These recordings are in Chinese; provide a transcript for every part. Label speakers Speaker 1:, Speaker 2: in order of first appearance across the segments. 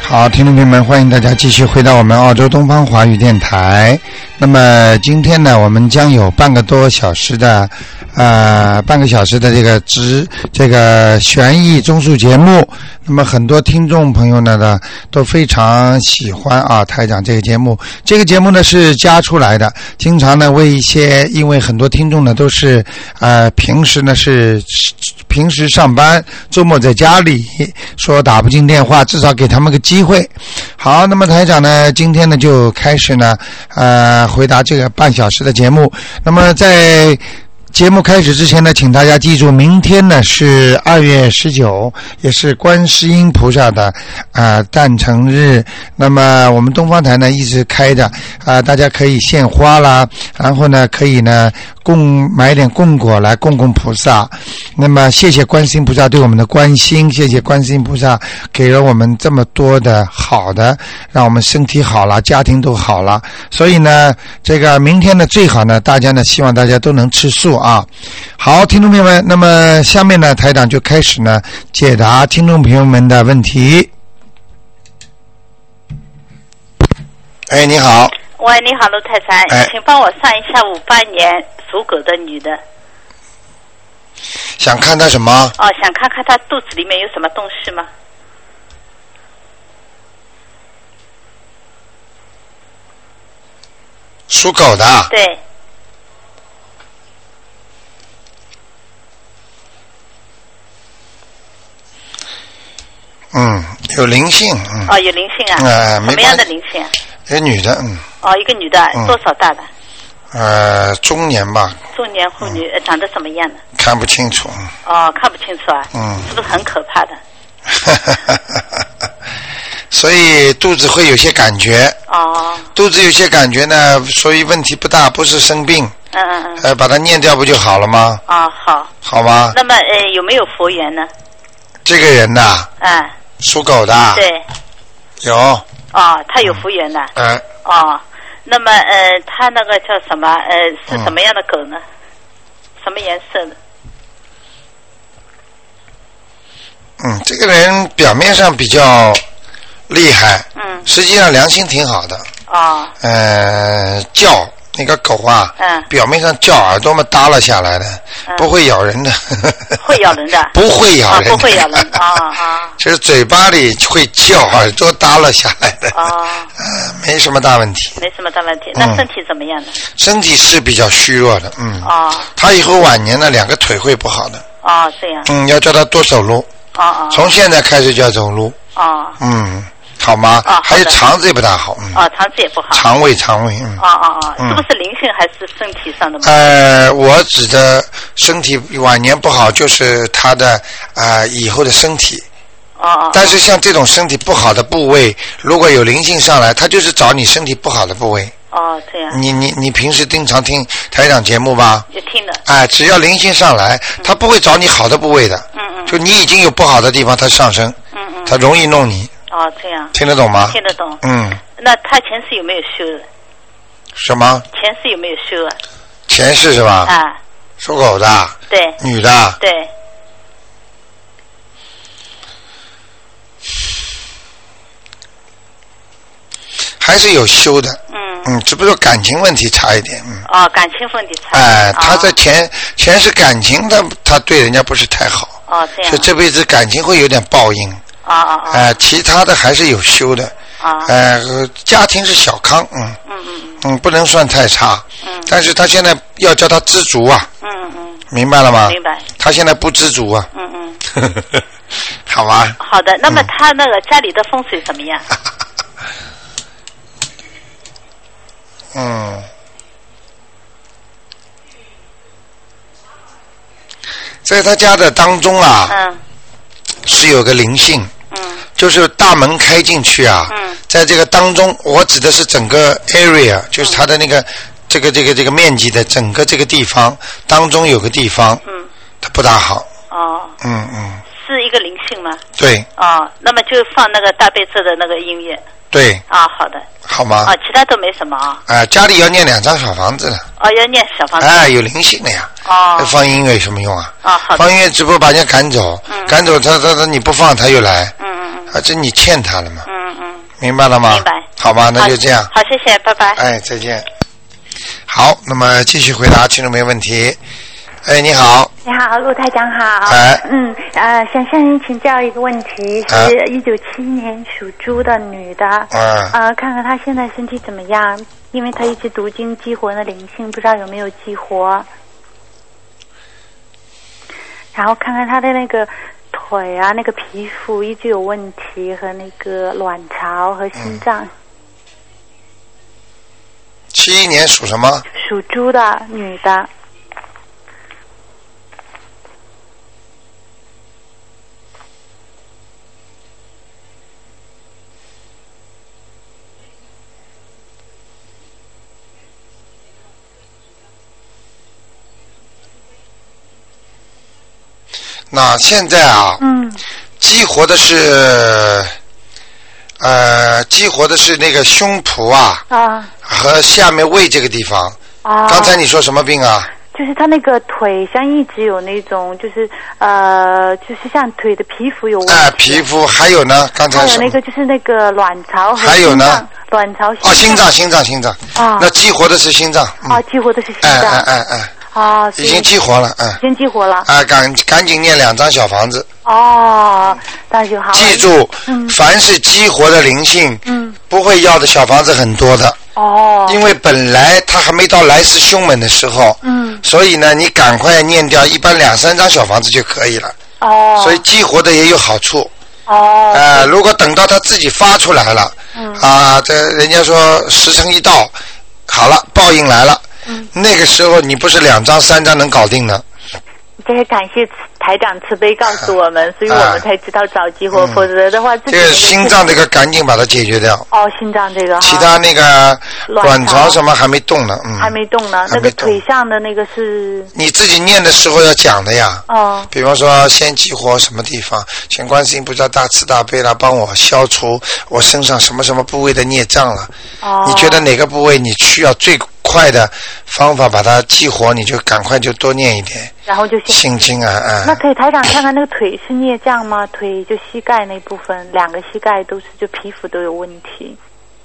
Speaker 1: 好，听众朋友们，欢迎大家继续回到我们澳洲东方华语电台。那么今天呢，我们将有半个小时的这个悬疑综述节目。那么很多听众朋友呢都非常喜欢啊台长这个节目。这个节目呢是加出来的，经常呢因为很多听众呢都是平时上班，周末在家里说打不进电话，至少给他们个机会。好，那么台长呢今天呢就开始呢回答这个半小时的节目。那么在节目开始之前呢，请大家记住，明天呢是2月19，也是观世音菩萨的诞辰日。那么我们东方台呢一直开着大家可以献花啦，然后呢可以呢买点供果来供菩萨。那么谢谢观世音菩萨对我们的关心，谢谢观世音菩萨给了我们这么多的好的，让我们身体好了，家庭都好了。所以呢这个明天呢最好呢大家呢希望大家都能吃素啊。好，听众朋友们，那么下面呢台长就开始呢解答听众朋友们的问题。哎，你好。
Speaker 2: 喂，你好，卢太太，请帮我算一下58年属狗的女的。
Speaker 1: 想看她什么？
Speaker 2: 哦，想看看她肚子里面有什么东西吗？
Speaker 1: 属狗的。
Speaker 2: 对。
Speaker 1: 有灵性。
Speaker 2: 哦，有灵性啊。什么样的灵性啊？
Speaker 1: 一个女的。
Speaker 2: 哦，一个女的，多少大的？
Speaker 1: 中年吧。
Speaker 2: 中年妇女，长得什么样的？
Speaker 1: 看不清楚。
Speaker 2: 哦，看不清楚啊。是不是很可怕的？
Speaker 1: 所以肚子会有些感觉。
Speaker 2: 哦。
Speaker 1: 肚子有些感觉呢，所以问题不大，不是生病。把它念掉不就好了吗？
Speaker 2: 哦，好。
Speaker 1: 好吗？
Speaker 2: 那么有没有佛缘呢？
Speaker 1: 这个人呐。属狗的。
Speaker 2: 对。
Speaker 1: 有。
Speaker 2: 哦，他有佛缘的。哦，那么他那个叫什么？是什么样的狗呢？什么颜色的？
Speaker 1: 这个人表面上比较厉害。实际上良心挺好的。
Speaker 2: 哦。
Speaker 1: 叫那个狗啊。表面上叫，耳朵嘛耷拉下来的，不会咬人的。
Speaker 2: 会咬人的。
Speaker 1: 不会咬人的。
Speaker 2: 不会咬人的。
Speaker 1: 就是嘴巴里会叫，耳朵耷拉下来的。没什么大问题。
Speaker 2: 没什么大问题。那身体怎么样呢？
Speaker 1: 身体是比较虚弱的。他以后晚年呢2个腿会不好的。
Speaker 2: 这样。
Speaker 1: 要叫他多走路。从现在开始就要走路。好吗？还有肠子也不大好。
Speaker 2: 肠子也不好。
Speaker 1: 肠胃。
Speaker 2: 是不是灵性还是身体上的吗？
Speaker 1: 我指的身体晚年不好，就是他的以后的身体。但是像这种身体不好的部位，如果有灵性上来，他就是找你身体不好的部位。
Speaker 2: 这样。
Speaker 1: 你平时经常听台长节目吧？
Speaker 2: 也听的。
Speaker 1: 只要灵性上来，他不会找你好的部位的。就你已经有不好的地方，他上升。他容易弄你。
Speaker 2: 这样。
Speaker 1: 听得懂吗？
Speaker 2: 听得懂。那他前世有没有修的？
Speaker 1: 什么？
Speaker 2: 前世有没有修啊？
Speaker 1: 前世是吧？属狗的。
Speaker 2: 对。
Speaker 1: 女的。
Speaker 2: 对。
Speaker 1: 还是有修的。只不过感情问题差一点。
Speaker 2: 感情问题差一点。
Speaker 1: 他在前世感情他对人家不是太好。
Speaker 2: 这样。
Speaker 1: 所以这辈子感情会有点报应。其他的还是有修的。家庭是小康。不能算太差。但是他现在要叫他知足啊。明白了吗？
Speaker 2: 明白。
Speaker 1: 他现在不知足啊。好吧。
Speaker 2: 好的，那么他那个家里的风水怎么样？
Speaker 1: 在他家的当中啊。是有个灵性。就是大门开进去啊。在这个当中，我指的是整个 area， 就是他的那个这个面积的整个这个地方当中有个地方。它不大好。是一个灵性吗？对。那么就放那个大悲咒的那个音乐。对。好的。好吗？其他都没什么家里要念2张小房子了。要念小房子。有灵性的呀。放音乐有什么用啊？好的。放音乐只不过把人家赶走。赶走他你不放他又来。 这你欠他了嘛。明白了吗？
Speaker 2: 明白。
Speaker 1: 好吧，那就这样。
Speaker 2: 好，谢谢，拜拜。
Speaker 1: 哎，再见。好，那么继续回答听众没问题。哎，你好。
Speaker 3: 你好，陆台长好。
Speaker 1: 哎。
Speaker 3: 想向您请教一个问题，是1971年属猪的女的。看看她现在身体怎么样？因为她一直读经激活的灵性，不知道有没有激活。然后看看她的那个腿啊，那个皮肤一直有问题，和那个卵巢和心脏。
Speaker 1: 71年属什么？
Speaker 3: 属猪的女的。
Speaker 1: 那现在啊，激活的是那个胸脯啊，和下面胃这个地方。刚才你说什么病啊？
Speaker 3: 就是他那个腿上一直有那种，就是像腿的皮肤有问题。
Speaker 1: 皮肤还有呢？刚才
Speaker 3: 还有那个就是那个卵巢和心脏。
Speaker 1: 还有呢？
Speaker 3: 卵巢。
Speaker 1: 心脏。那激活的是心脏。
Speaker 3: 激活的是心脏。
Speaker 1: 已经激活了，
Speaker 3: 已经激活了。
Speaker 1: 赶紧念2张小房子。
Speaker 3: 那就好。
Speaker 1: 记住，凡是激活的灵性，不会要的小房子很多的。因为本来他还没到来势凶猛的时候，所以呢，你赶快念掉，一般2-3张小房子就可以了。所以激活的也有好处。如果等到他自己发出来了，这人家说时辰一到，好了，报应来了。那个时候你不是2张3张能搞定的。
Speaker 3: 这些感谢台长慈悲告诉我们，所以我们才知道早激活，否则的话
Speaker 1: 这个心脏这个赶紧把它解决掉。
Speaker 3: 心脏这个。
Speaker 1: 其他那个卵巢什么还没动呢。
Speaker 3: 还没动呢。那个腿上的那个是。你
Speaker 1: 自己念的时候要讲的呀。比方说先激活什么地方，请观世音菩萨大慈大悲了，帮我消除我身上什么什么部位的孽障了。你觉得哪个部位你需要最快的方法把它激活，你就赶快就多念一点。
Speaker 3: 然后就
Speaker 1: 心经啊。
Speaker 3: 那可以台长看看那个腿是孽障吗？腿就膝盖那部分，2个膝盖都是就皮肤都有问题。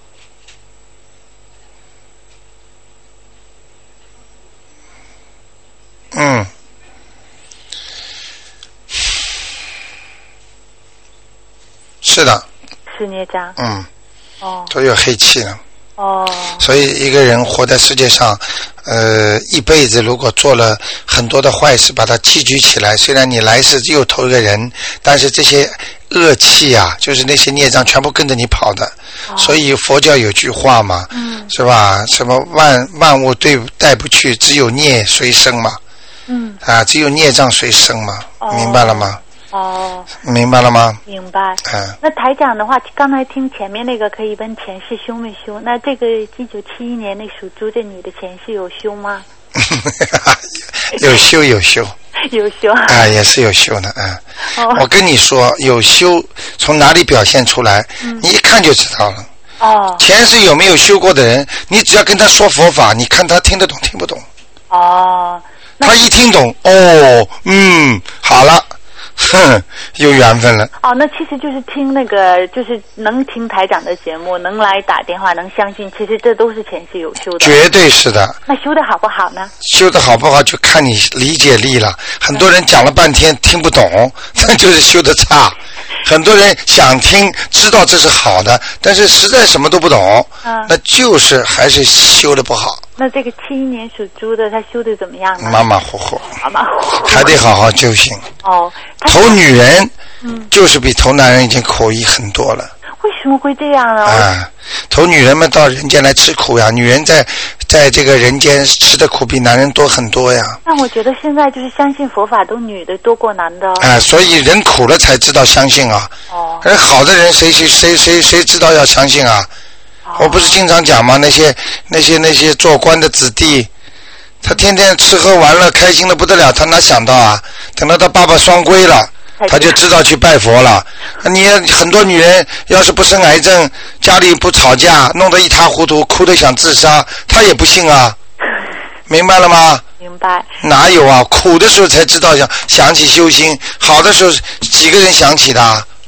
Speaker 1: 是的。
Speaker 3: 是孽障。
Speaker 1: 都有黑气了。所以一个人活在世界上，一辈子如果做了很多的坏事，把它积聚起来，虽然你来世又投一个人，但是这些恶气啊，就是那些孽障全部跟着你跑的。所以佛教有句话嘛，是吧？什么万物带不去，只有孽随生嘛。只有孽障随生嘛。明白了吗？明白了吗？
Speaker 3: 明白。那台长的话，刚才听前面那个可以问前世修没修？那这个1971年那属猪这女的前世有修吗？
Speaker 1: 有修。
Speaker 3: 有修。
Speaker 1: 也是有修的。我跟你说，有修从哪里表现出来，你一看就知道了。前世有没有修过的人，你只要跟他说佛法，你看他听得懂听不懂。他一听懂，好了。有缘分了。
Speaker 3: 那其实就是听那个，就是能听台长的节目，能来打电话，能相信，其实这都是前世有修的。
Speaker 1: 绝对是的。
Speaker 3: 那修的好不好呢？
Speaker 1: 修的好不好就看你理解力了。很多人讲了半天听不懂，那就是修的差。很多人想听，知道这是好的，但是实在什么都不懂，那就是还是修的不好。
Speaker 3: 那这个71年属猪的，他修的怎么样呢？
Speaker 1: 马马虎虎，还得好好修行。投女人，就是比投男人已经苦一很多了。
Speaker 3: 为什么会这样呢？
Speaker 1: 投女人们到人间来吃苦呀，女人在这个人间吃的苦比男人多很多呀。
Speaker 3: 但我觉得现在就是相信佛法都女的多过男的。
Speaker 1: 所以人苦了才知道相信啊。人好的人谁知道要相信啊？我不是经常讲吗？那些做官的子弟，他天天吃喝玩乐开心的不得了，他哪想到啊？等到他爸爸双归了，他就知道去拜佛了。你很多女人要是不生癌症，家里不吵架，弄得一塌糊涂，哭得想自杀，他也不信啊。明白了吗？
Speaker 3: 明白。
Speaker 1: 哪有啊？苦的时候才知道想起修心，好的时候几个人想起的。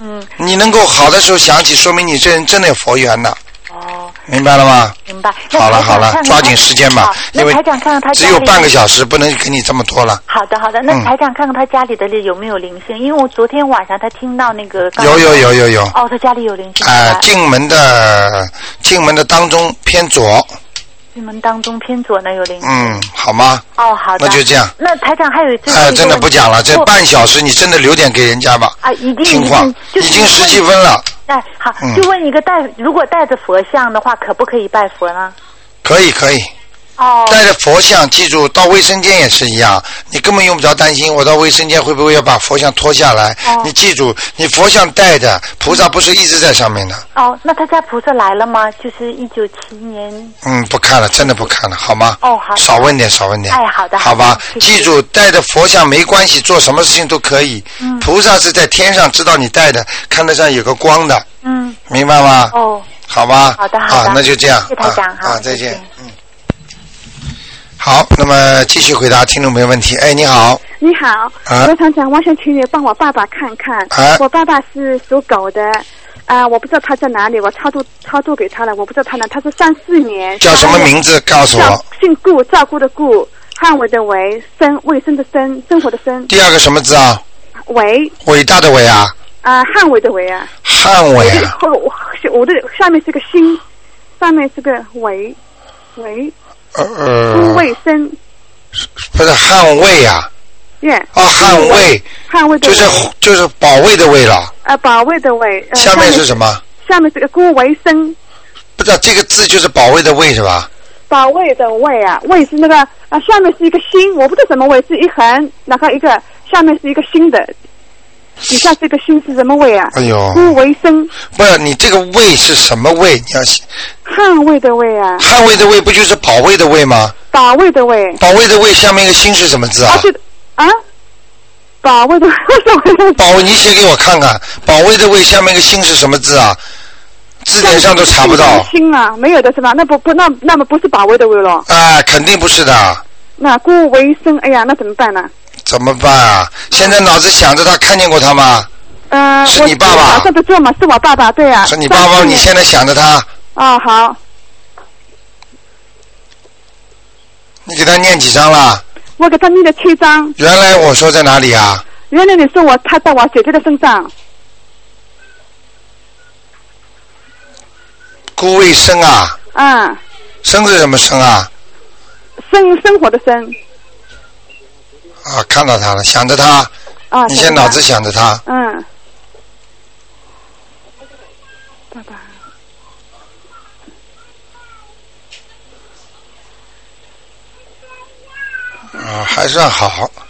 Speaker 1: 你能够好的时候想起，说明你这人真的有佛缘的。
Speaker 3: 哦，
Speaker 1: 明白了吗？
Speaker 3: 明白。
Speaker 1: 好了，抓紧时间吧，因为
Speaker 3: 台长看看他
Speaker 1: 只有半个小时，不能给你这么多了。
Speaker 3: 好的，那台长看看他家里的有没有灵性，因为我昨天晚上他听到那个
Speaker 1: 有。
Speaker 3: 哦，他家里有灵性。
Speaker 1: 进门的当中偏左。
Speaker 3: 进门当中偏左呢有灵性。
Speaker 1: 好吗？
Speaker 3: 哦，好的。
Speaker 1: 那就这样。
Speaker 3: 那台长还有最后一个
Speaker 1: 真的不讲了，这半小时你真的留点给人家吧。
Speaker 3: 一定
Speaker 1: 听话，已经17分了。
Speaker 3: 好，就问一个如果带着佛像的话，可不可以拜佛呢？
Speaker 1: 可以。带着佛像，记住到卫生间也是一样，你根本用不着担心我到卫生间会不会要把佛像脱下来。你记住，你佛像带着，菩萨不是一直在上面的。
Speaker 3: 那他家菩萨来了吗？就是1971年。
Speaker 1: 不看了，真的不看了，好吗？
Speaker 3: 好。
Speaker 1: 少问点。
Speaker 3: 好的。
Speaker 1: 好吧，记住带着佛像没关系，做什么事情都可以。菩萨是在天上，知道你带的，看得上有个光的。明白吗？好吧。
Speaker 3: 好的。
Speaker 1: 那就这样。
Speaker 3: 谢谢台长。
Speaker 1: 再见。好，那么继续回答听众朋友问题。你好。
Speaker 4: 你好，罗厂长，我想请你帮我爸爸看看。我爸爸是属狗的，我不知道他在哪里，我超度给他了，我不知道他呢。他是34年。叫
Speaker 1: 什么名字？告诉我。
Speaker 4: 姓顾，照顾的顾，汉伟的伟，卫生的生，生活的生。
Speaker 1: 第二个什么字啊？
Speaker 4: 伟。伟
Speaker 1: 大的伟啊。
Speaker 4: 汉伟的伟啊。
Speaker 1: 汉伟啊。
Speaker 4: 我的下面是个心，上面是个伟。卫生。
Speaker 1: 不是捍卫啊。捍卫。
Speaker 4: 捍卫的卫。
Speaker 1: 就是保卫的卫了。
Speaker 4: 保卫的卫。
Speaker 1: 下面是什么？
Speaker 4: 下面是个顾维生。
Speaker 1: 不知道这个字就是保卫的卫是吧？
Speaker 4: 保卫的卫啊，卫是那个下面是一个心，我不知道什么卫，是一横，然后一个下面是一个心的，底下这个心是什么卫啊？顾维生。
Speaker 1: 不是，你这个卫是什么卫？你要
Speaker 4: 捍卫的卫啊。
Speaker 1: 捍卫的卫不就是保卫的卫吗？
Speaker 4: 保卫的卫。
Speaker 1: 保卫的卫下面一个心是什么字啊？
Speaker 4: 保卫的卫。
Speaker 1: 保卫，你写给我看看，保卫的卫下面一个心是什么字啊？字典上都查不到。
Speaker 4: 心啊，没有的是吧？那么不是保卫的卫了。
Speaker 1: 肯定不是的。
Speaker 4: 那顾维生，哎呀，那怎么办呢？
Speaker 1: 怎么办啊？现在脑子想着他，看见过他吗？是你爸爸。
Speaker 4: 马上就做嘛，是我爸爸，对啊。
Speaker 1: 是你爸爸，你现在想着他。
Speaker 4: 好。
Speaker 1: 你给他念几张了？
Speaker 4: 我给他念了7张。
Speaker 1: 原来我说在哪里啊？
Speaker 4: 原来你说他在我姐姐的身上。
Speaker 1: 顾卫生啊。生是什么生啊？
Speaker 4: 生活的生。
Speaker 1: 看到他了，想着他。你现在脑子想着他。
Speaker 4: 爸爸。
Speaker 1: 还算好。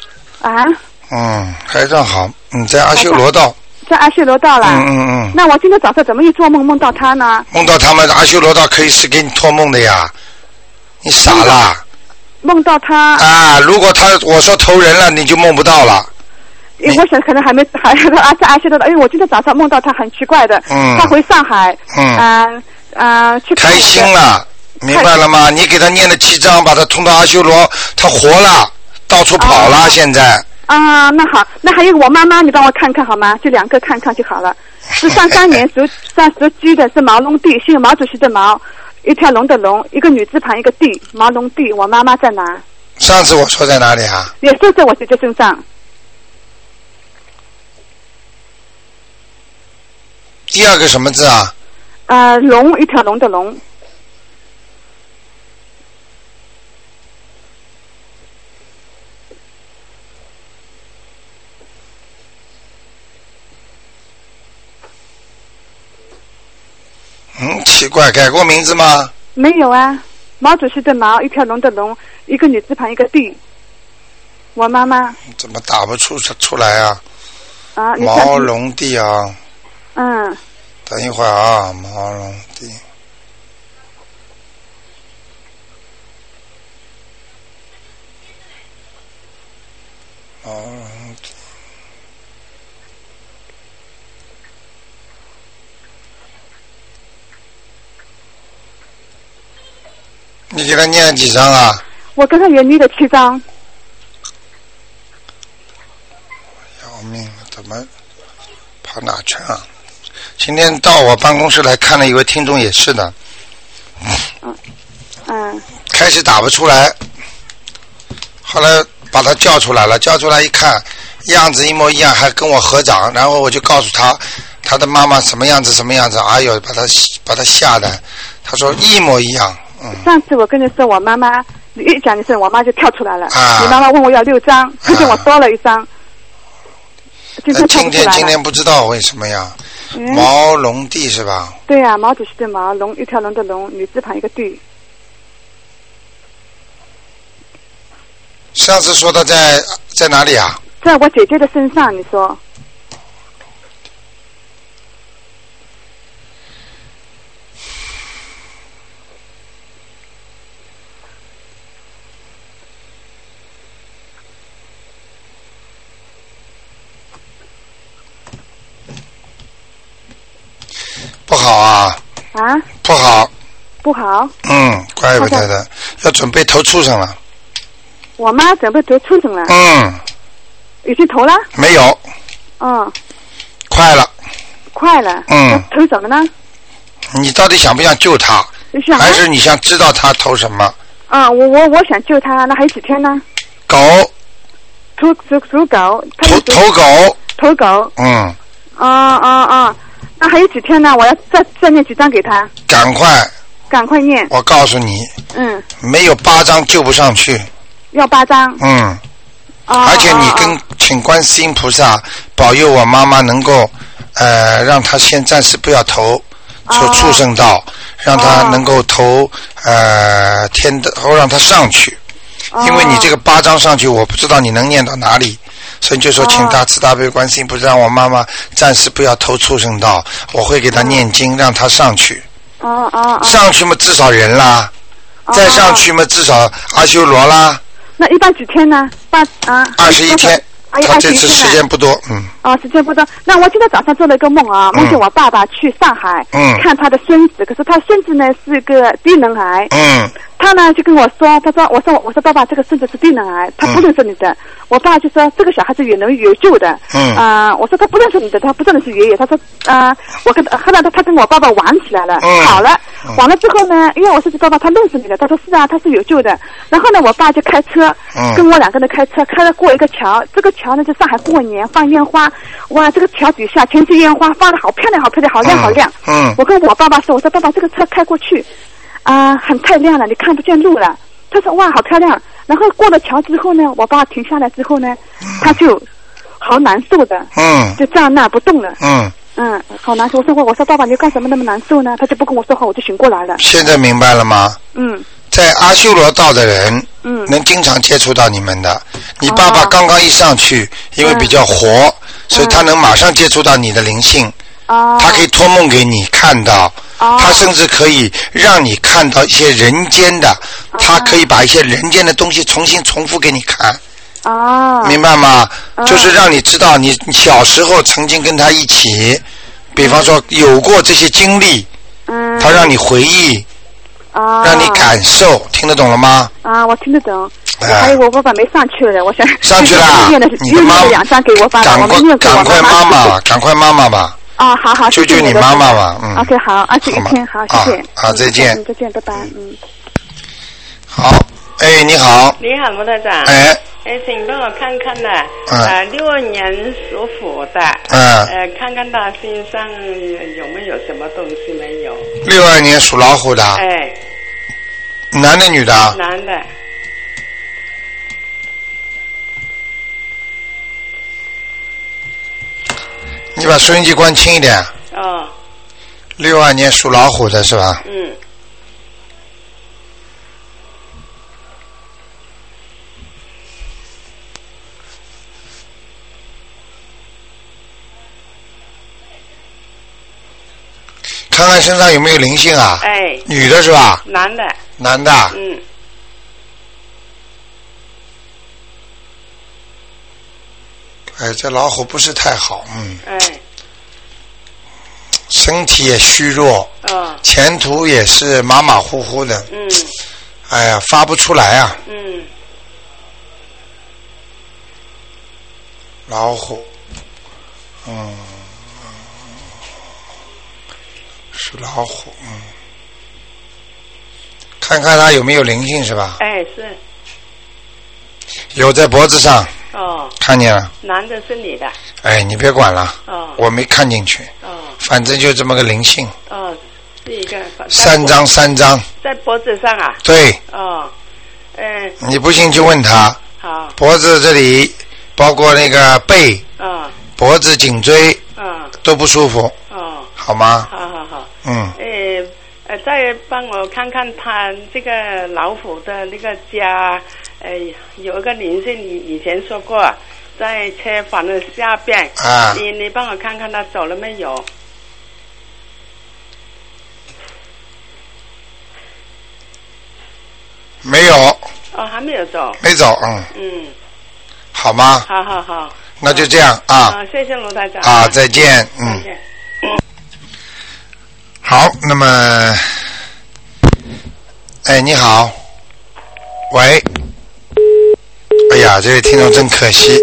Speaker 1: 还算好。在阿修罗道。
Speaker 4: 在阿修罗道了。那我今天早上怎么一做梦到他呢？
Speaker 1: 梦到他们阿修罗道可以是给你托梦的呀。你傻了。
Speaker 4: 梦到他。
Speaker 1: 如果我说投人了，你就梦不到了。
Speaker 4: 我想可能还在阿修罗道，因为我今天早上梦到他很奇怪的。他回上海。去
Speaker 1: 开心了。明白了吗？你给他念了7章，把他通到阿修罗，他活了，到处跑了。现在。
Speaker 4: 那好，那还有我妈妈，你帮我看看好吗？就2个看看就好了。是33年属鸡的，是毛龙地，姓毛主席的毛，一条龙的龙，一个女字旁一个地，毛龙地。我妈妈在哪？
Speaker 1: 上次我说在哪里啊？
Speaker 4: 也是在我姐姐身上。
Speaker 1: 第二个什么字啊？
Speaker 4: 龙，一条龙的龙。
Speaker 1: 奇怪，改过名字吗？
Speaker 4: 没有啊，毛主席的毛，一条龙的龙，一个女字旁一个地。我妈妈。
Speaker 1: 怎么打不出来啊？毛龙地啊。等一会儿啊，毛龙地。毛龙地。你给他念了几张啊？
Speaker 4: 我跟他也念了7张。要
Speaker 1: 命了，怎么跑哪去啊？今天到我办公室来看了一位听众也是的，开始打不出来，后来把他叫出来了，叫出来一看样子一模一样，还跟我合掌，然后我就告诉他他的妈妈什么样子什么样子，哎呦把他吓得，他说一模一样。
Speaker 4: 上次我跟你说我妈妈，你一讲的时候我妈就跳出来了，你妈妈问我要6张，而且我多了1张。
Speaker 1: 今天不知道为什么呀？毛龙地是吧？
Speaker 4: 对呀，毛主席的毛，龙一条龙的龙，女字旁一个地。
Speaker 1: 上次说的在哪里啊？
Speaker 4: 在我姐姐的身上，你说。
Speaker 1: 不好啊！
Speaker 4: 啊？
Speaker 1: 不好。
Speaker 4: 不好？
Speaker 1: 怪不得的，要准备投畜生了。
Speaker 4: 我妈准备投畜生了。已经投了？
Speaker 1: 没有。快了。
Speaker 4: 快了。投什么呢？
Speaker 1: 你到底想不想救他？还是你想知道他投什么？
Speaker 4: 我想救他，那还有几天呢？
Speaker 1: 狗。
Speaker 4: 属狗。
Speaker 1: 投狗。
Speaker 4: 投狗。那还有几天呢？我要再念几张给他。赶快念。
Speaker 1: 我告诉你。没有8张救不上去。
Speaker 4: 要8张。
Speaker 1: 而且你请观世音菩萨保佑我妈妈能够让她先暂时不要投畜生道，让她能够投天道，让她上去。因为你这个8张上去，我不知道你能念到哪里。所以就说请大慈大悲观世音菩萨让我妈妈暂时不要投畜生道，我会给她念经让她上去。上去嘛至少人啦，再上去嘛至少阿修罗啦。
Speaker 4: 那一般几天呢？21
Speaker 1: 天。他这次时间不多。
Speaker 4: 时间不多。那我今天早上做了一个梦啊，梦见我爸爸去上海看他的孙子，可是他孙子呢是个低能癌。他呢就跟我说，他说我说爸爸，这个孙子是低能癌，他不认识你的。我爸就说这个小孩子有救的。我说他不认识你的，他不认识爷爷。他说后来他跟我爸爸玩起来了。好了，完了之后呢，因为我说爸爸他认识你的，他说是啊，他是有救的。然后呢，我爸就开车跟我2个人开车，开了过一个桥，这个桥呢在上海过年放烟花，哇，这个桥底下全是烟花，放得好漂亮，好漂亮，好亮好亮。我跟我爸爸说，我说爸爸这个车开过去很太亮了，你看不见路了。他说哇好漂亮。然后过了桥之后呢，我爸停下来之后呢，他就好难受的。就站那不动了。好难受。我说爸爸你干什么那么难受呢？他就不跟我说话，我就醒过来了。
Speaker 1: 现在明白了吗？在阿修罗道的人能经常接触到你们的。你爸爸刚刚一上去，因为比较活，所以他能马上接触到你的灵性。他可以托梦给你看到，他甚至可以让你看到一些人间的，他可以把一些人间的东西重新重复给你看。明白吗？就是让你知道你小时候曾经跟他一起，比方说有过这些经历，他让你回忆，让你感受，听得懂了吗？
Speaker 4: 我听得懂。还有我爸爸没上去了，我想
Speaker 1: 上去了。
Speaker 4: 你的妈2张给我爸爸，
Speaker 1: 赶快妈妈吧。
Speaker 4: 好，
Speaker 1: 救救你妈妈吧。
Speaker 4: OK， 好，21天，好，谢谢。
Speaker 1: 好，再见。
Speaker 4: 再见，拜拜。
Speaker 1: 好，你好。
Speaker 5: 你好，罗台长。请帮我看看呢，62年属虎的，看看他身上有没有什么东西没有。
Speaker 1: 62年属老虎的。男的女的？
Speaker 5: 男的。
Speaker 1: 你把收音机关轻一点。62年属老虎的是吧？看看身上有没有灵性啊？女的是吧？
Speaker 5: 男的。
Speaker 1: 男的。这老虎不是太好。身体也虚弱。前途也是马马虎虎的。哎呀，发不出来啊。老虎。 属老虎，看看他有没有灵性是吧？
Speaker 5: 哎，是。
Speaker 1: 有在脖子上。
Speaker 5: 哦。
Speaker 1: 看见了。
Speaker 5: 男的是你的。
Speaker 1: 哎，你别管了。
Speaker 5: 哦。
Speaker 1: 我没看进去。
Speaker 5: 哦。
Speaker 1: 反正就这么个灵性。
Speaker 5: 哦，是一个。
Speaker 1: 3张。
Speaker 5: 在脖子上啊？
Speaker 1: 对。
Speaker 5: 哦。
Speaker 1: 你不信就问他。
Speaker 5: 好。
Speaker 1: 脖子这里，包括那个背。脖子、颈椎。都不舒服。好吗？
Speaker 5: 好。再帮我看看他这个老虎的那个家，有一个灵性，你以前说过，在车房的下边。你帮我看看他走了没有？
Speaker 1: 没有。
Speaker 5: 哦，还没有走。
Speaker 1: 没走，好吗？
Speaker 5: 好。
Speaker 1: 那就这样啊。
Speaker 5: 谢谢卢台长。
Speaker 1: 再见。
Speaker 5: 再见。
Speaker 1: 好，那么，你好，喂，哎呀，这位听众真可惜，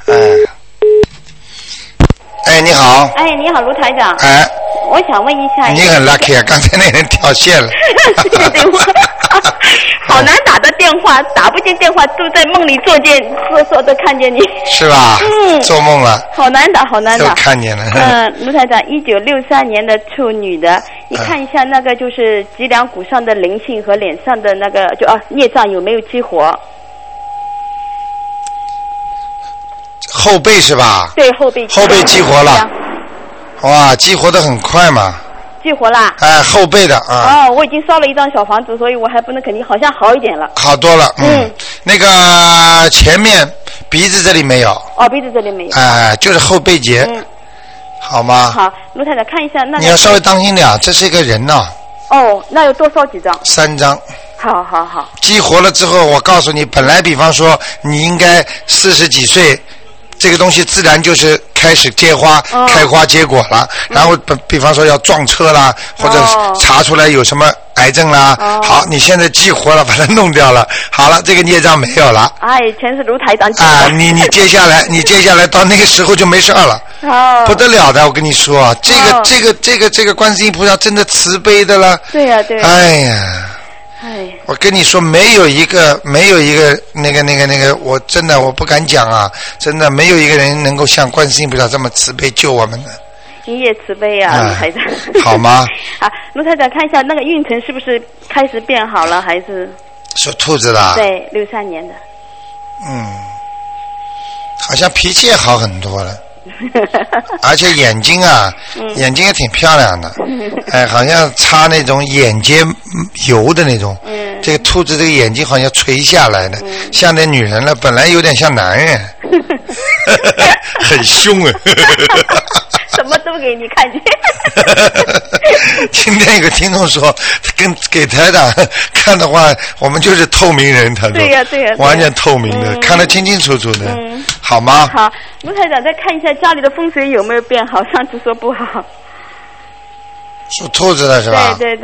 Speaker 1: 你好。
Speaker 6: 你好，卢台长。我想问一下。
Speaker 1: 你很 lucky 啊，刚才那人掉线了。
Speaker 6: 对，好难打的电话，打不进电话，都在梦里做见，说的看见你。
Speaker 1: 是吧？做梦了。
Speaker 6: 好难打。
Speaker 1: 都看见了。
Speaker 6: 卢台长，1963年的处女的，你看一下那个就是脊梁骨上的灵性和脸上的那个孽障有没有激活？
Speaker 1: 后背是吧？
Speaker 6: 对，后背
Speaker 1: 激活了。哇，激活得很快嘛。
Speaker 6: 激活啦？
Speaker 1: 后背的啊。
Speaker 6: 我已经烧了一张小房子，所以我还不能肯定，好像好一点了。
Speaker 1: 好多了。那个前面鼻子这里没有。
Speaker 6: 鼻子这里没有。
Speaker 1: 就是后背节。好吗？
Speaker 6: 好，卢太太看一下那个。
Speaker 1: 你要稍微当心点，这是一个人呢。
Speaker 6: 那有多烧几张？3
Speaker 1: 张。
Speaker 6: 好。
Speaker 1: 激活了之后，我告诉你，本来比方说你应该40几岁。这个东西自然就是开始结花、开花结果了，然后比方说要撞车啦，或者查出来有什么癌症啦，好，你现在激活了，把它弄掉了，好了，这个孽障没有了。
Speaker 6: 全是卢台长。
Speaker 1: 你接下来到那个时候就没事了，不得了的，我跟你说，这个观世音菩萨真的慈悲的了。
Speaker 6: 对呀。
Speaker 1: 哎呀。我跟你说，没有一个那个，我真的我不敢讲啊，真的没有一个人能够像观世音菩萨这么慈悲救我们的。
Speaker 6: 你也慈悲啊，卢台长。
Speaker 1: 好吗？
Speaker 6: 卢台长，看一下那个运程是不是开始变好了，还是？
Speaker 1: 属兔子的。
Speaker 6: 对，63年的。
Speaker 1: 好像脾气也好很多了。而且眼睛眼睛也挺漂亮的，好像擦那种眼睫油的那种，这个兔子这个眼睛好像垂下来的，像那女人了，本来有点像男人，很凶啊。
Speaker 6: 什么都给你看见。
Speaker 1: 今天有个听众说，给台长看的话，我们就是透明人，他说。
Speaker 6: 对呀。
Speaker 1: 完全透明的，看得清清楚楚的，好吗？
Speaker 6: 好，卢台长再看一下家里的风水有没有变好，上次说不好。
Speaker 1: 属兔子的是吧？
Speaker 6: 对。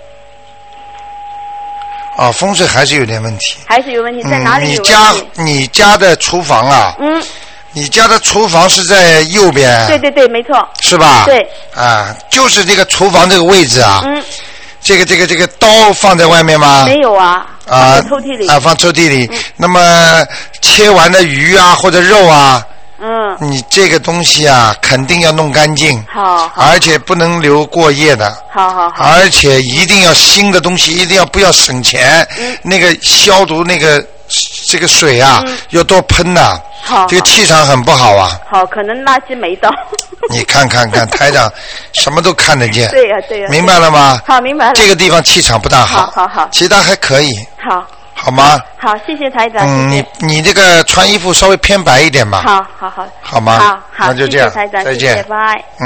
Speaker 1: 风水还是有点问题。
Speaker 6: 还是有问题，在哪里有问题？
Speaker 1: 你家的厨房啊？你家的厨房是在右边？
Speaker 6: 对，没错。
Speaker 1: 是吧？
Speaker 6: 对。
Speaker 1: 就是这个厨房这个位置啊。这个刀放在外面吗？
Speaker 6: 没有啊。放在抽屉里。
Speaker 1: 放抽屉里。那么切完的鱼啊或者肉啊，你这个东西啊肯定要弄干净。
Speaker 6: 好。
Speaker 1: 而且不能留过夜的。
Speaker 6: 好。
Speaker 1: 而且一定要新的东西，一定要不要省钱。那个消毒那个这个水啊，要多喷呐。
Speaker 6: 好。
Speaker 1: 这个气场很不好啊。
Speaker 6: 好，可能垃圾没到。
Speaker 1: 你看，台长什么都看得见。
Speaker 6: 对呀。
Speaker 1: 明白了吗？
Speaker 6: 好，明白了。
Speaker 1: 这个地方气场不大好。
Speaker 6: 好。
Speaker 1: 其他还可以。好吗？
Speaker 6: 好，谢谢台长。
Speaker 1: 你这个穿衣服稍微偏白一点吧。
Speaker 6: 好。
Speaker 1: 好吗？
Speaker 6: 好，
Speaker 1: 那就这样。
Speaker 6: 谢谢台长，
Speaker 1: 再见，
Speaker 6: 拜。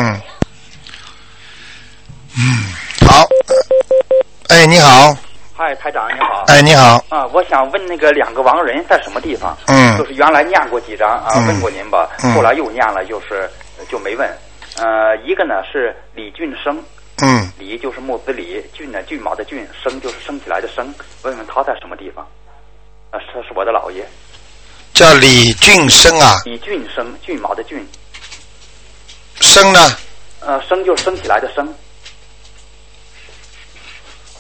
Speaker 1: 好。你好。
Speaker 7: 嗨，台长你好。
Speaker 1: 你好。
Speaker 7: 我想问那个2个亡人在什么地方？就是原来念过几张问过您吧，后来又念了，就没问。一个呢是李俊生。李就是木子李，俊呢骏马的骏，生就是升起来的升。问问他在什么地方？他是我的姥爷。
Speaker 1: 叫李俊生啊。
Speaker 7: 李俊生，骏马的骏。
Speaker 1: 生呢？
Speaker 7: 生就是升起来的升。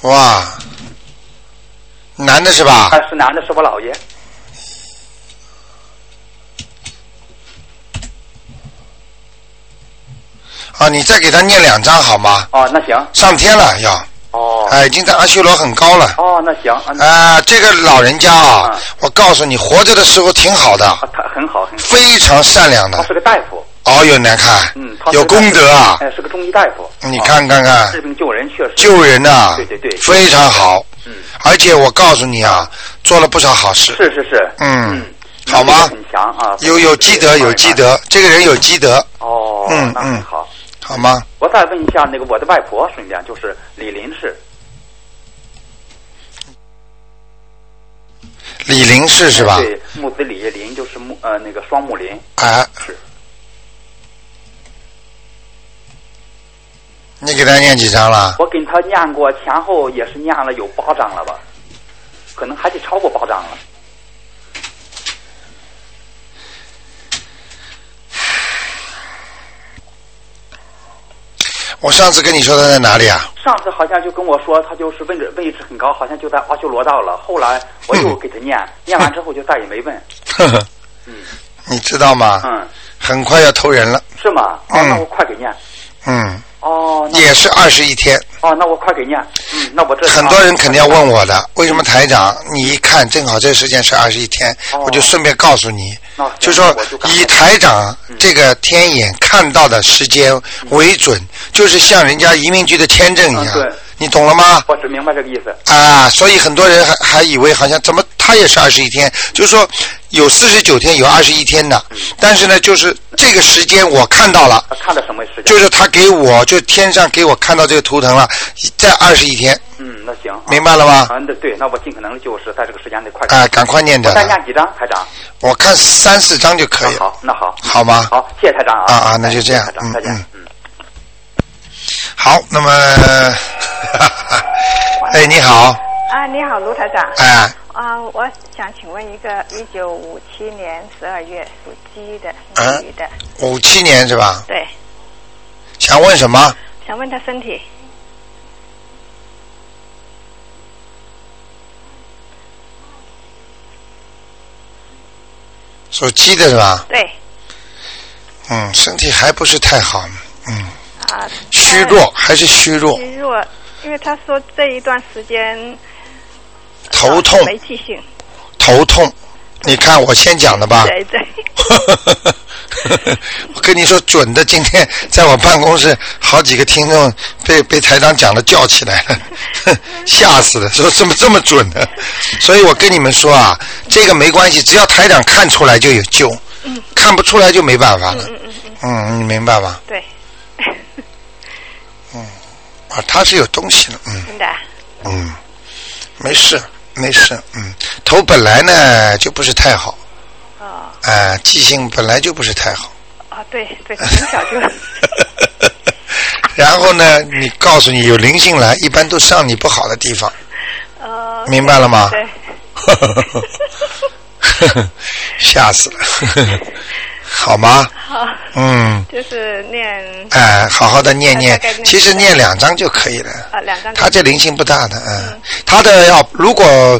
Speaker 1: 哇，男的是吧？
Speaker 7: 是男的，是我姥爷。
Speaker 1: 啊，你再给他念2张好吗？
Speaker 7: 哦，那行。
Speaker 1: 上天了要。
Speaker 7: 哦。
Speaker 1: 已经在阿修罗很高了。
Speaker 7: 哦，那行。
Speaker 1: 这个老人家啊，我告诉你，活着的时候挺好的。
Speaker 7: 他很好，很好。
Speaker 1: 非常善良的。
Speaker 7: 他是个大夫。
Speaker 1: 哦哟，难看。有功德啊。
Speaker 7: 是个中医大夫。
Speaker 1: 你看看。
Speaker 7: 治病救人确实。
Speaker 1: 救人呐。
Speaker 7: 对。
Speaker 1: 非常好。而且我告诉你啊，做了不少好事。
Speaker 7: 是。
Speaker 1: 好吗？
Speaker 7: 很强啊。
Speaker 1: 有积德，有积德，这个人有积德。
Speaker 7: 哦。那很好。
Speaker 1: 好吗？
Speaker 7: 我再问一下，那个我的外婆顺便就是李林氏。
Speaker 1: 李林氏是吧？
Speaker 7: 对，木子李林就是那个双木林。是。
Speaker 1: 你给他念几张了？
Speaker 7: 我给他念过，前后也是念了有8张了吧，可能还得超过8张了。
Speaker 1: 我上次跟你说他在哪里啊？
Speaker 7: 上次好像就跟我说他就是位置很高，好像就在阿修罗道了。后来我又给他念完之后就再也没问。
Speaker 1: 你知道吗？很快要投人了。
Speaker 7: 是吗？那我快给念。
Speaker 1: 也是21天。
Speaker 7: 那我快给念。那我这
Speaker 1: 很多人肯定要问我的，为什么台长？你一看正好这时间是21天，我就顺便告诉你，就说以台长这个天眼看到的时间为准，就是像人家移民局的签证一样。你懂了吗？
Speaker 7: 我只明白这个意思。
Speaker 1: 所以很多人还以为好像怎么他也是21天，就是说有49天，有21天的。但是呢，就是这个时间我看到了。
Speaker 7: 看到什么时间？
Speaker 1: 就是他给我，就天上给我看到这个图腾了，在21天。
Speaker 7: 那行。
Speaker 1: 明白了吗？
Speaker 7: 对，那我尽可能就是在这个时间内快。
Speaker 1: 赶快念的。
Speaker 7: 我再念几张，台长？
Speaker 1: 我看3、4张就可以。
Speaker 7: 那好。
Speaker 1: 好吗？
Speaker 7: 好，谢谢台长
Speaker 1: 啊。那就这样。
Speaker 7: 再见。
Speaker 1: 好，那么，你好。
Speaker 8: 你好，卢台长。我想请问一个1957年12月属鸡的女的。
Speaker 1: 57年是吧？
Speaker 8: 对。
Speaker 1: 想问什么？
Speaker 8: 想问她身体。
Speaker 1: 属鸡的是吧？
Speaker 8: 对。
Speaker 1: 身体还不是太好。虚弱还是虚弱？
Speaker 8: 虚弱，因为他说这一段时间
Speaker 1: 头痛，
Speaker 8: 没记性。
Speaker 1: 头痛，你看我先讲的吧。
Speaker 8: 对。
Speaker 1: 我跟你说准的，今天在我办公室好几个听众被台长讲的叫起来了，吓死了，说怎么这么准呢？所以我跟你们说啊，这个没关系，只要台长看出来就有救，看不出来就没办法了。你明白吧？
Speaker 8: 对。
Speaker 1: 他是有东西的。
Speaker 8: 真的。
Speaker 1: 没事。头本来呢就不是太好。记性本来就不是太好。
Speaker 8: 对，从小就。
Speaker 1: 然后呢，你告诉你有灵性来，一般都上你不好的地方。明白了吗？
Speaker 8: 对。
Speaker 1: 吓死了。好吗？
Speaker 8: 好。就是念。
Speaker 1: 好好的念，其实念2张就可以了。
Speaker 8: 2张。
Speaker 1: 他这灵性不大的。他的如果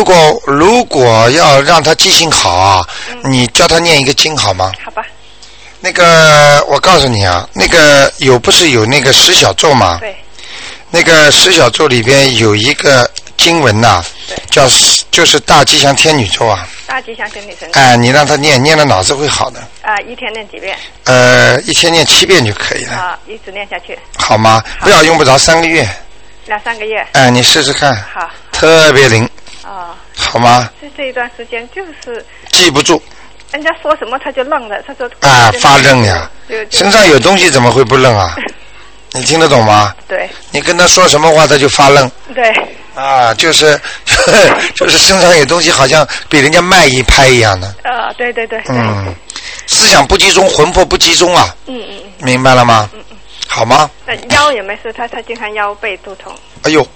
Speaker 1: 要让他记性好啊，你叫他念一个经好吗？
Speaker 8: 好吧。
Speaker 1: 那个我告诉你啊，那个不是有那个10小咒吗？
Speaker 8: 对。
Speaker 1: 那个10小咒里边有一个经文呐，就是大吉祥天女咒啊。
Speaker 8: 大吉祥天女神。
Speaker 1: 你让他念了脑子会好的。
Speaker 8: 一天念几遍？
Speaker 1: 一天念7遍就可以了。
Speaker 8: 一直念下去。
Speaker 1: 好吗？不要用不着3个月。
Speaker 8: 2-3个月。
Speaker 1: 你试试看。
Speaker 8: 好。
Speaker 1: 特别灵。好吗？
Speaker 8: 这一段时间就是
Speaker 1: 记不住。
Speaker 8: 人家说什么他就愣了，他说。
Speaker 1: 发愣呀！身上有东西怎么会不愣啊？你听得懂吗？
Speaker 8: 对。
Speaker 1: 你跟他说什么话他就发愣。
Speaker 8: 对。
Speaker 1: 就是身上有东西，好像比人家脉一拍一样的。
Speaker 8: 对。
Speaker 1: 思想不集中，魂魄不集中啊。明白了吗？好吗？
Speaker 8: 腰也没事，他经常腰背肚痛。
Speaker 1: 哎呦。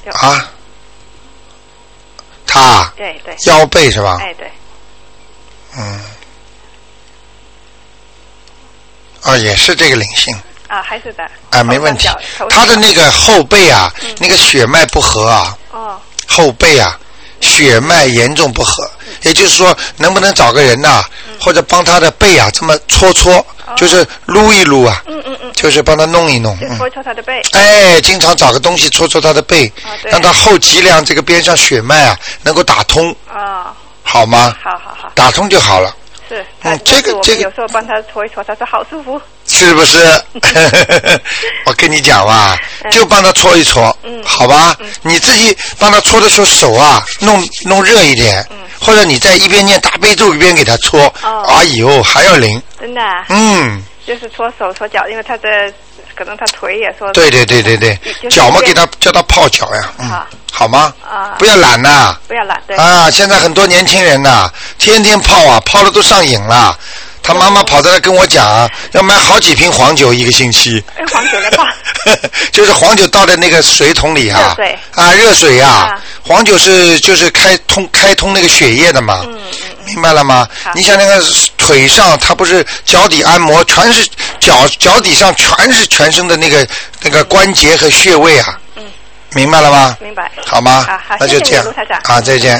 Speaker 1: 他。
Speaker 8: 对。
Speaker 1: 腰背是吧？
Speaker 8: 对。
Speaker 1: 也是这个灵性。
Speaker 8: 啊，还是的。
Speaker 1: 啊，没问题。他的那个后背啊，那个血脉不和啊。
Speaker 8: 哦。
Speaker 1: 后背啊，血脉严重不和，也就是说，能不能找个人呐，或者帮他的背啊这么搓搓，就是撸一撸啊。就是帮他弄一弄。
Speaker 8: 搓搓他的背。
Speaker 1: 哎，经常找个东西搓搓他的背，让他后脊梁这个边上血脉啊能够打通。
Speaker 8: 啊。
Speaker 1: 好吗？
Speaker 8: 好。
Speaker 1: 打通就好了。
Speaker 8: 是。
Speaker 1: 这个
Speaker 8: 有时候帮他搓一搓，他说好舒服。
Speaker 1: 是不是？我跟你讲吧，就帮他搓一搓，好吧？你自己帮他搓的时候手啊弄热一点，或者你在一边念大悲咒一边给他搓，哎呦还要灵。
Speaker 8: 真的。就是搓手搓脚，因为他的可能他腿也说。对，
Speaker 1: 脚嘛叫他泡脚呀，好吗？不要懒呐。不
Speaker 8: 要懒，对。
Speaker 1: 啊，现在很多年轻人呐，天天泡啊，泡的都上瘾了。他妈妈跑在那跟我讲，要买好几瓶黄酒一个星期。
Speaker 8: 黄酒来泡。
Speaker 1: 就是黄酒倒在那个水桶里啊。
Speaker 8: 热水。
Speaker 1: 啊，热水啊。黄酒就是开通那个血液的嘛。明白了吗？你想那个腿上，它不是脚底按摩，全是脚底上全是全身的那个关节和穴位啊。明白了吗？
Speaker 8: 明白。
Speaker 1: 好吗？那就这样。啊，再见。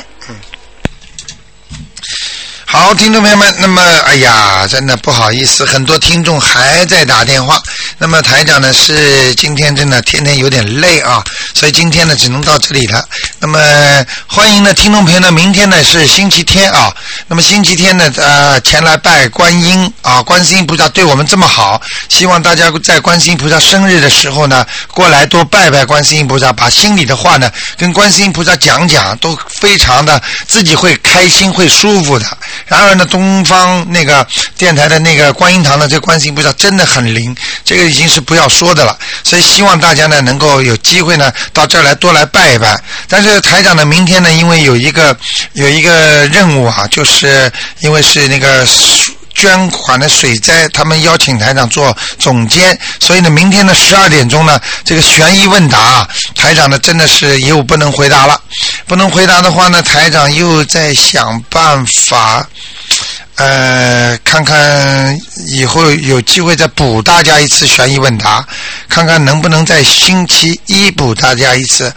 Speaker 1: 好，听众朋友们，那么哎呀，真的不好意思，很多听众还在打电话。那么台长呢是今天真的天天有点累啊，所以今天呢只能到这里了。那么欢迎呢听众朋友呢，明天呢是星期天啊。那么星期天呢前来拜观音啊，观世音菩萨对我们这么好，希望大家在观世音菩萨生日的时候呢过来多拜拜观世音菩萨，把心里的话呢跟观世音菩萨讲，都非常的自己会开心会舒服的。然而呢，东方那个电台的那个观音堂的这个观世音菩萨真的很灵，这个已经是不要说的了。所以希望大家呢能够有机会呢到这儿来多来拜一拜。但是台长呢明天呢因为有一个任务啊，就是因为是那个捐款的水灾，他们邀请台长做总监，所以呢明天呢12点钟呢这个悬疑问答台长呢真的是又不能回答了。不能回答的话呢，台长又在想办法看看以后有机会再补大家一次悬疑问答，看看能不能在星期一补大家一次。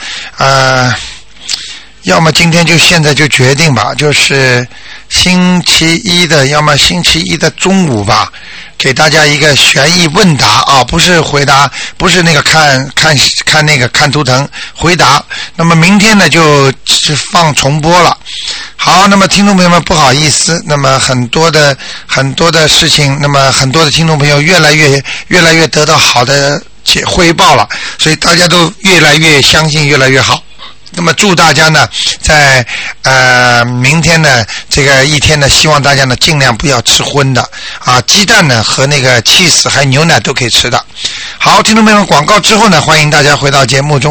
Speaker 1: 要么今天就现在就决定吧，就是星期一的，要么星期一的中午吧，给大家一个悬疑问答啊，不是回答，不是那个看那个看图腾回答。那么明天呢就是放重播了。好，那么听众朋友们不好意思，那么很多的事情，那么很多的听众朋友越来越得到好的汇报了，所以大家都越来越相信，越来越好。那么祝大家呢在明天呢这个一天呢，希望大家呢尽量不要吃荤的啊，鸡蛋呢和那个起司还有牛奶都可以吃的。好，听众朋友们，广告之后呢，欢迎大家回到节目中。